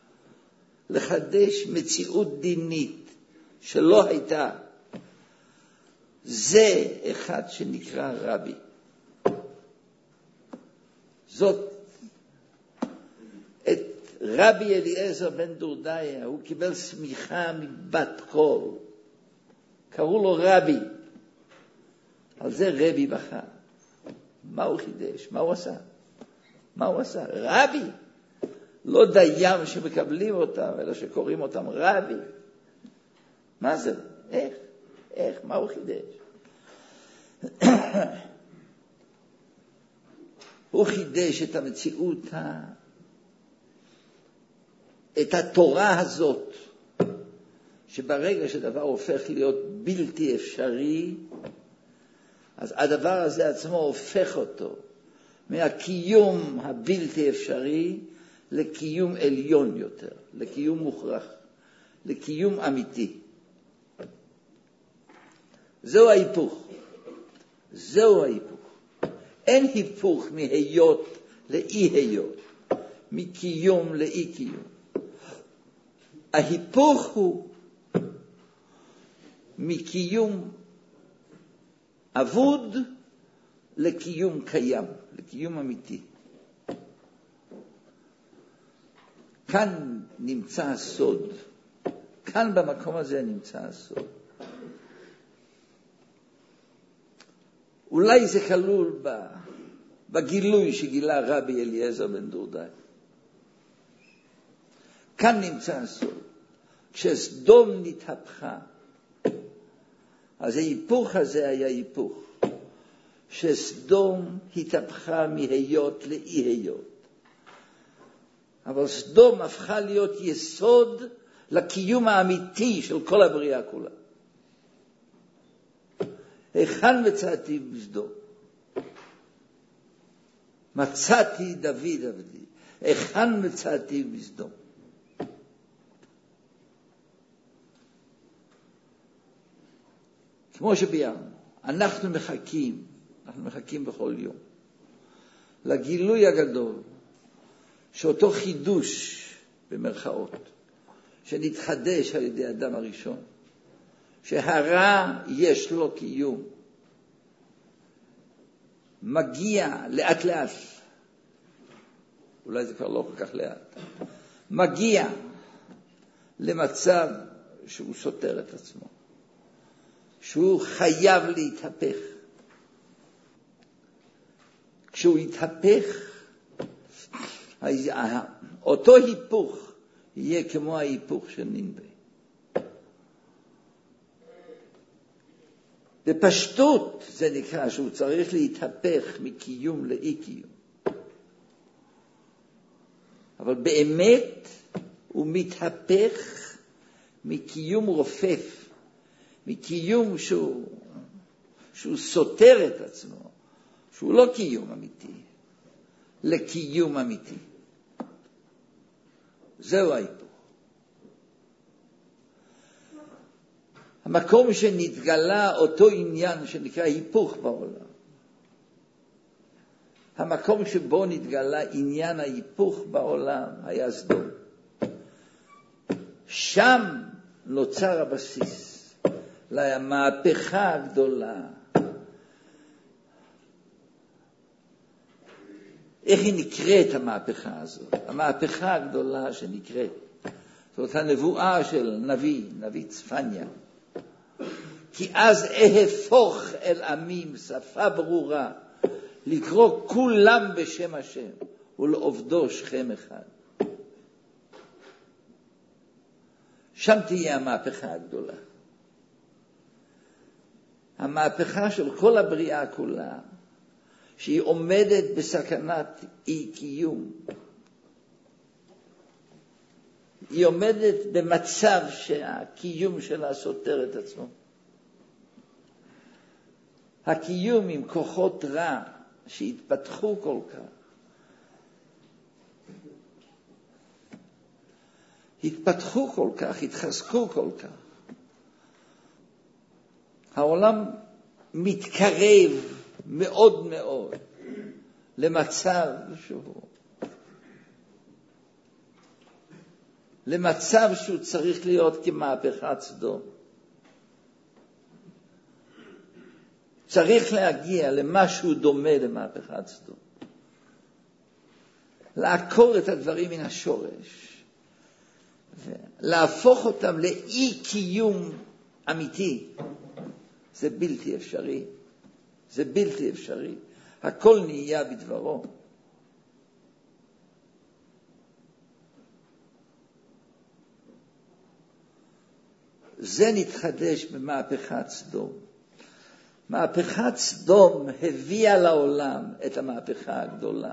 לחדש מציאות דינית שלא הייתה, זה אחד שנקרא רבי. זאת, את רבי אליעזר בן דורדיה, הוא קיבל סמיכה מבת קול. קראו לו רבי. על זה רבי בכה. מה הוא חידש? מה הוא עשה? מה הוא עשה? רבי. לא דיין שמקבלים אותם, אלא שקוראים אותם רבי. מה זה? איך? איך? מה הוא חידש? הוא חידש את המציאות, את התורה הזאת, שברגע שדבר הופך להיות בלתי אפשרי, אז הדבר הזה עצמו הופך אותו מהקיום הבלתי אפשרי לקיום עליון יותר, לקיום מוכרח, לקיום אמיתי. זהו ההיפוך. זהו ההיפוך. אין היפוך מהיות לאי היות, מקיום לאי קיום. ההיפוך הוא מקיום אבוד לקיום קיים, לקיום אמיתי. כאן נמצא הסוד. כאן במקום הזה נמצא הסוד. אולי זה כלול בגילוי שגילה רבי אליעזר בן דורדאי. כאן נמצא הסוד. כשסדום נתהפכה, אז ההיפוך הזה היה היפוך. שסדום התהפכה מהיות לאי היות. אבל סדום הפכה להיות יסוד לקיום האמיתי של כל הבריאה כולה. היכן מצאתי בסדום? מצאתי דוד עבדי. היכן מצאתי בסדום? כמו שביארנו, אנחנו מחכים, אנחנו מחכים בכל יום, לגילוי הגדול, שאותו חידוש במרכאות, שנתחדש על ידי אדם הראשון, שהרע יש לו קיום, מגיע לאט לאט, אולי זה כבר לא כל כך לאט, מגיע למצב שהוא סותר את עצמו, שהוא חייב להתהפך. כשהוא יתהפך, אותו היפוך יהיה כמו ההיפוך של נינווה. בפשטות זה נקרא שהוא צריך להתהפך מקיום לאי קיום. אבל באמת הוא מתהפך מקיום רופף, מקיום שהוא, שהוא סותר את עצמו, שהוא לא קיום אמיתי, לקיום אמיתי. זהו ההיפוך. המקום שנתגלה אותו עניין שנקרא היפוך בעולם, המקום שבו נתגלה עניין ההיפוך בעולם היה סדום. שם נוצר הבסיס למהפכה הגדולה. איך היא נקראת המהפכה הזאת? המהפכה הגדולה שנקראת, זאת הנבואה של נביא, נביא צפניה. כי אז אהפוך אל עמים שפה ברורה, לקרוא כולם בשם השם, ולעובדו שכם אחד. שם תהיה המהפכה הגדולה. המהפכה של כל הבריאה כולה, שהיא עומדת בסכנת אי קיום. היא עומדת במצב שהקיום שלה סותר את עצמו. הקיום עם כוחות רע שהתפתחו כל כך, התפתחו כל כך, התחזקו כל כך. העולם מתקרב מאוד מאוד למצב שהוא למצב שהוא צריך להיות כמהפכת סדום. צריך להגיע למשהו דומה למהפכת סדום. לעקור את הדברים מן השורש. להפוך אותם לאי קיום אמיתי. זה בלתי אפשרי. זה בלתי אפשרי. הכל נהיה בדברו. זה נתחדש במהפכת סדום. מהפכת סדום הביאה לעולם את המהפכה הגדולה.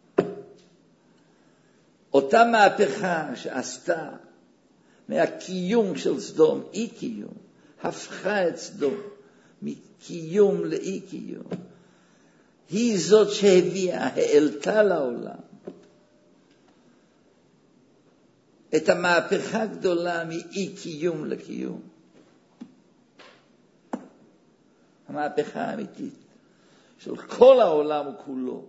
אותה מהפכה שעשתה מהקיום של סדום, אי קיום, הפכה את סדום מקיום לאי קיום. היא זאת שהביאה, העלתה לעולם את המהפכה הגדולה מאי קיום לקיום. המהפכה האמיתית של כל העולם כולו.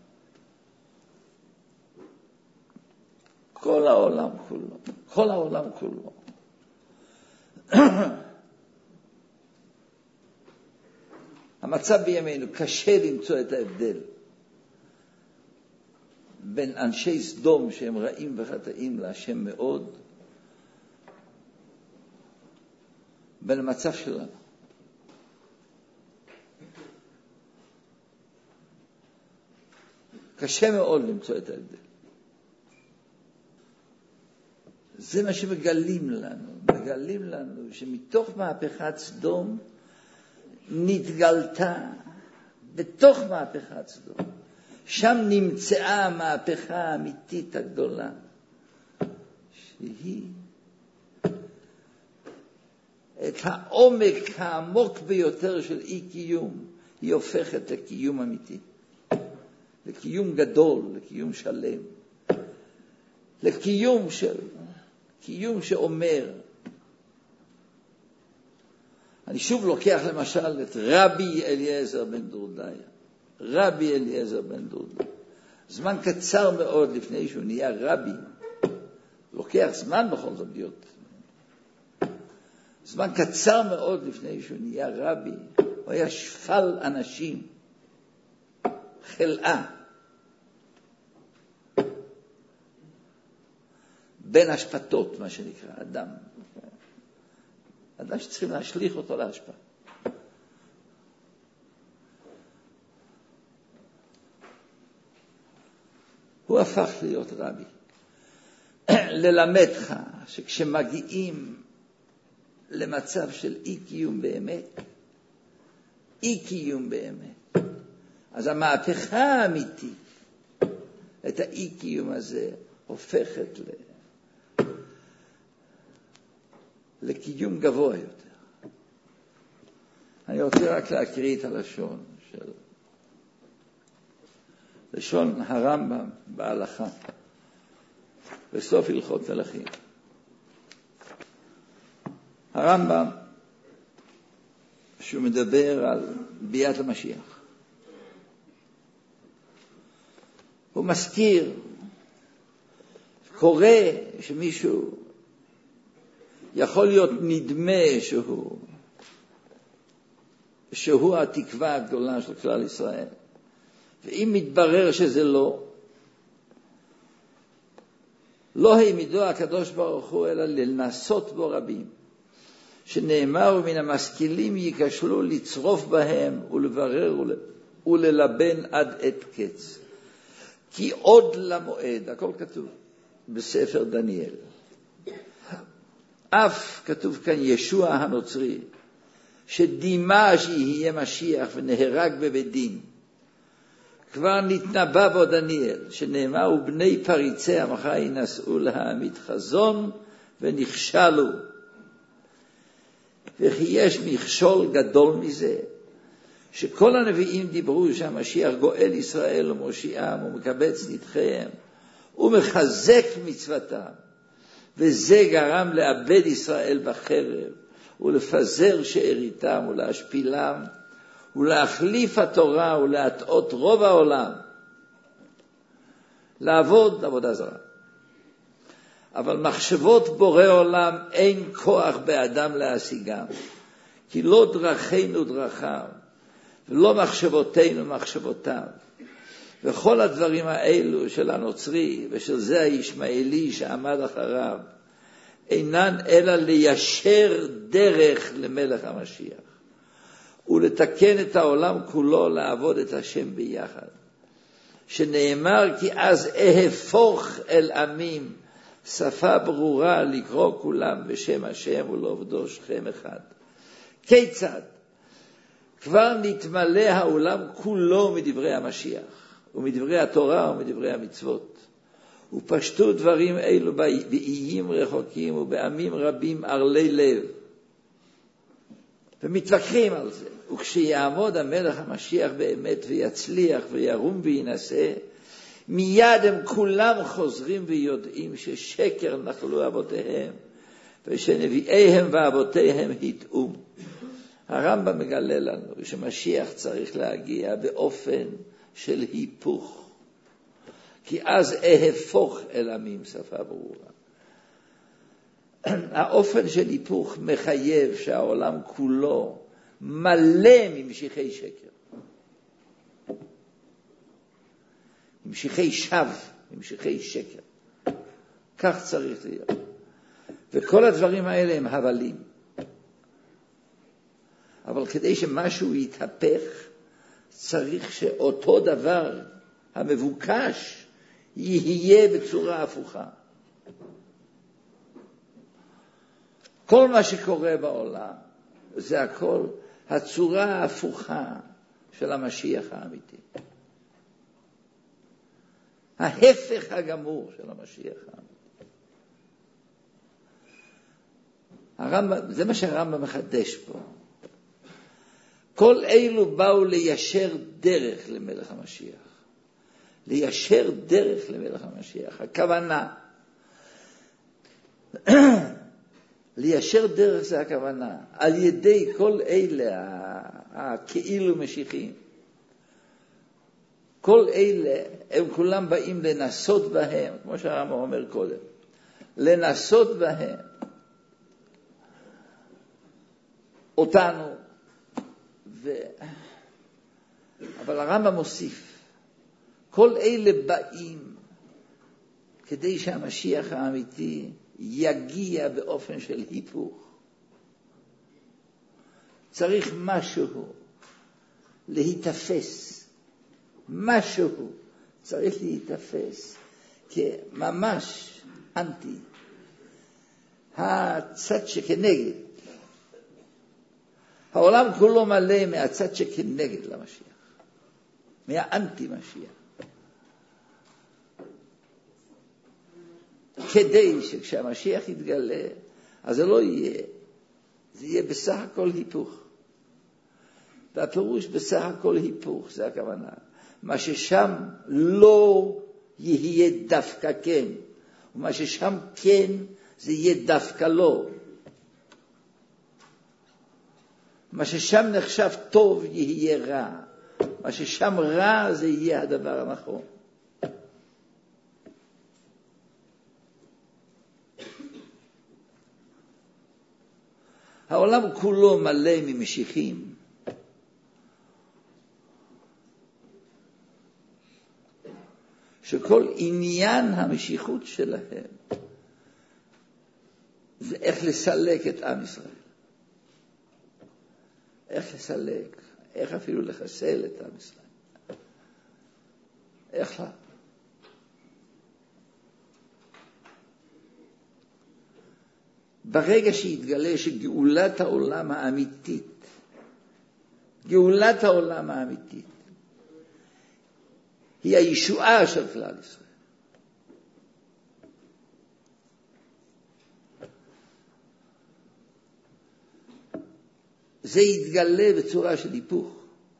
כל העולם כולו. כל העולם כולו. המצב בימינו קשה למצוא את ההבדל בין אנשי סדום שהם רעים וחטאים להשם מאוד, בין המצב שלנו. קשה מאוד למצוא את ההבדל. זה מה שמגלים לנו. מגלים לנו שמתוך מהפכת סדום נתגלתה, בתוך מהפכת סדום, שם נמצאה המהפכה האמיתית הגדולה, שהיא את העומק העמוק ביותר של אי קיום, היא הופכת לקיום אמיתי. לקיום גדול, לקיום שלם, לקיום של, קיום שאומר, אני שוב לוקח למשל את רבי אליעזר בן דורדיה, רבי אליעזר בן דורדיה, זמן קצר מאוד לפני שהוא נהיה רבי, לוקח זמן בכל זאת להיות, זמן קצר מאוד לפני שהוא נהיה רבי, הוא היה שפל אנשים, חלאה, בין השפטות, מה שנקרא, אדם. אדם שצריכים להשליך אותו להשפעה. הוא הפך להיות רבי. ללמדך שכשמגיעים למצב של אי קיום באמת, אי קיום באמת, אז המהפכה האמיתית, את האי קיום הזה, הופכת ל... לקיום גבוה יותר. אני רוצה רק להקריא את הלשון של לשון הרמב"ם בהלכה בסוף הלכות מלכים. הרמב"ם שהוא מדבר על ביאת המשיח, הוא מזכיר, קורא שמישהו יכול להיות נדמה שהוא שהוא התקווה הגדולה של כלל ישראל, ואם מתברר שזה לא, לא העמידו הקדוש ברוך הוא אלא לנסות בו רבים, שנאמר מן המשכילים ייכשלו לצרוף בהם ולברר וללבן עד עת קץ, כי עוד למועד, הכל כתוב בספר דניאל. אף כתוב כאן ישוע הנוצרי, שדימה שיהיה משיח ונהרג בבית דין, כבר נתנבא בו דניאל, שנאמר ובני פריצי עמך ינסו להעמיד חזון ונכשלו. וכי יש מכשול גדול מזה, שכל הנביאים דיברו שהמשיח גואל ישראל ומושיעם ומקבץ נדחיהם ומחזק מצוותם, וזה גרם לאבד ישראל בחרב ולפזר שאריתם ולהשפילם ולהחליף התורה ולהטעות רוב העולם, לעבוד עבודה זרה. אבל מחשבות בורא עולם אין כוח באדם להשיגם, כי לא דרכינו דרכיו ולא מחשבותינו מחשבותיו. וכל הדברים האלו של הנוצרי ושל זה הישמעאלי שעמד אחריו אינן אלא ליישר דרך למלך המשיח ולתקן את העולם כולו לעבוד את השם ביחד, שנאמר כי אז אהפוך אל עמים שפה ברורה לקרוא כולם בשם השם ולעובדו שכם אחד. כיצד? כבר נתמלא העולם כולו מדברי המשיח, ומדברי התורה ומדברי המצוות. ופשטו דברים אלו באיים רחוקים ובעמים רבים ערלי לב. ומתווכחים על זה. וכשיעמוד המלך המשיח באמת ויצליח וירום וינשא, מיד הם כולם חוזרים ויודעים ששקר נחלו אבותיהם, ושנביאיהם ואבותיהם הטעו. הרמב"ם מגלה לנו שמשיח צריך להגיע באופן של היפוך, כי אז אהפוך אל עמים, שפה ברורה. האופן של היפוך מחייב שהעולם כולו מלא ממשיכי שקר, ממשיכי שווא, ממשיכי שקר. כך צריך להיות. וכל הדברים האלה הם הבלים. אבל כדי שמשהו יתהפך, צריך שאותו דבר המבוקש יהיה בצורה הפוכה. כל מה שקורה בעולם זה הכל הצורה ההפוכה של המשיח האמיתי. ההפך הגמור של המשיח האמיתי. הרמב"ם, זה מה שהרמב"ם מחדש פה. כל אלו באו ליישר דרך למלך המשיח. ליישר דרך למלך המשיח. הכוונה. ליישר דרך זה הכוונה. על ידי כל אלה הכאילו משיחים. כל אלה הם כולם באים לנסות בהם, כמו שהרמב"ם אומר קודם. לנסות בהם. אותנו. ו... אבל הרמב"ם מוסיף, כל אלה באים כדי שהמשיח האמיתי יגיע באופן של היפוך. צריך משהו להתאפס, משהו צריך להתאפס כממש אנטי, הצד שכנגד. העולם כולו מלא מהצד שכנגד למשיח, מהאנטי משיח. כדי שכשהמשיח יתגלה, אז זה לא יהיה, זה יהיה בסך הכל היפוך. והפירוש בסך הכל היפוך, זה הכוונה. מה ששם לא יהיה דווקא כן, ומה ששם כן, זה יהיה דווקא לא. מה ששם נחשב טוב יהיה רע. מה ששם רע זה יהיה הדבר הנכון. העולם כולו מלא ממשיחים. שכל עניין המשיכות שלהם זה איך לסלק את עם ישראל. איך לסלק, איך אפילו לחסל את עם ישראל. איך לה? ברגע שיתגלה שגאולת העולם האמיתית, גאולת העולם האמיתית, היא הישועה של כלל ישראל. זה יתגלה בצורה של היפוך.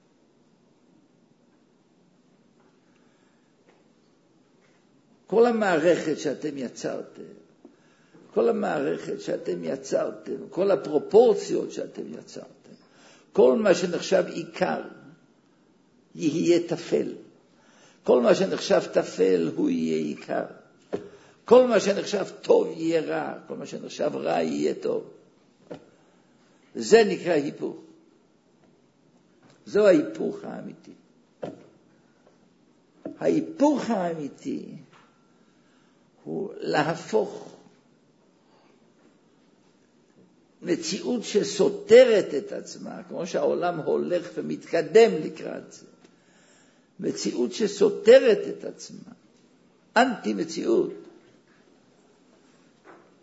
כל המערכת שאתם יצרתם, כל המערכת שאתם יצרתם, כל הפרופורציות שאתם יצרתם, כל מה שנחשב עיקר יהיה תפל. כל מה שנחשב תפל הוא יהיה עיקר. כל מה שנחשב טוב יהיה רע, כל מה שנחשב רע יהיה טוב. זה נקרא היפוך. זו ההיפוך האמיתי. ההיפוך האמיתי הוא להפוך מציאות שסותרת את עצמה, כמו שהעולם הולך ומתקדם לקראת זה. מציאות שסותרת את עצמה, אנטי מציאות,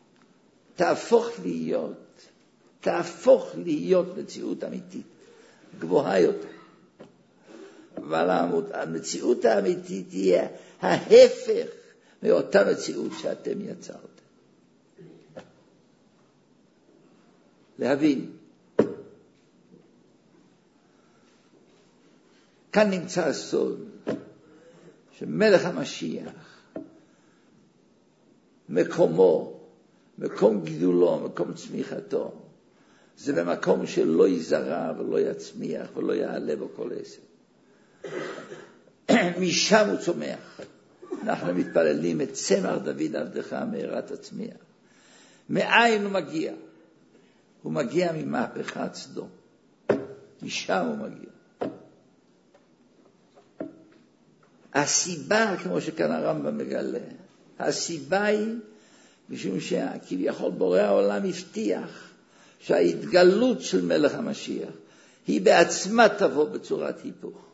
תהפוך להיות, תהפוך להיות מציאות אמיתית. גבוהה יותר. אבל המציאות האמיתית תהיה ההפך מאותה מציאות שאתם יצרתם. להבין. כאן נמצא הסוד שמלך המשיח, מקומו, מקום גידולו, מקום צמיחתו, זה במקום שלא יזרע ולא יצמיח ולא יעלה בו כל עשר. משם הוא צומח. אנחנו מתפללים את צמח דוד עבדך מהרה תצמיח. מאין הוא מגיע? הוא מגיע ממהפכת סדום. משם הוא מגיע. הסיבה, כמו שכאן הרמב"ם מגלה, הסיבה היא משום שכביכול בורא העולם הבטיח שההתגלות של מלך המשיח היא בעצמה תבוא בצורת היפוך.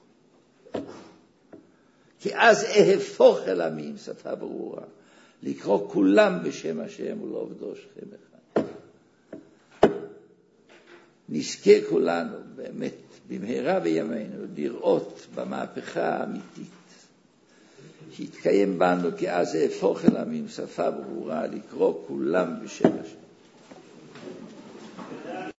כי אז אהפוך אל עמים, שפה ברורה, לקרוא כולם בשם השם ולעובדו שכם אחד. נזכה כולנו באמת במהרה בימינו לראות במהפכה האמיתית שהתקיים בנו, כי אז אהפוך אל עמים, שפה ברורה, לקרוא כולם בשם השם.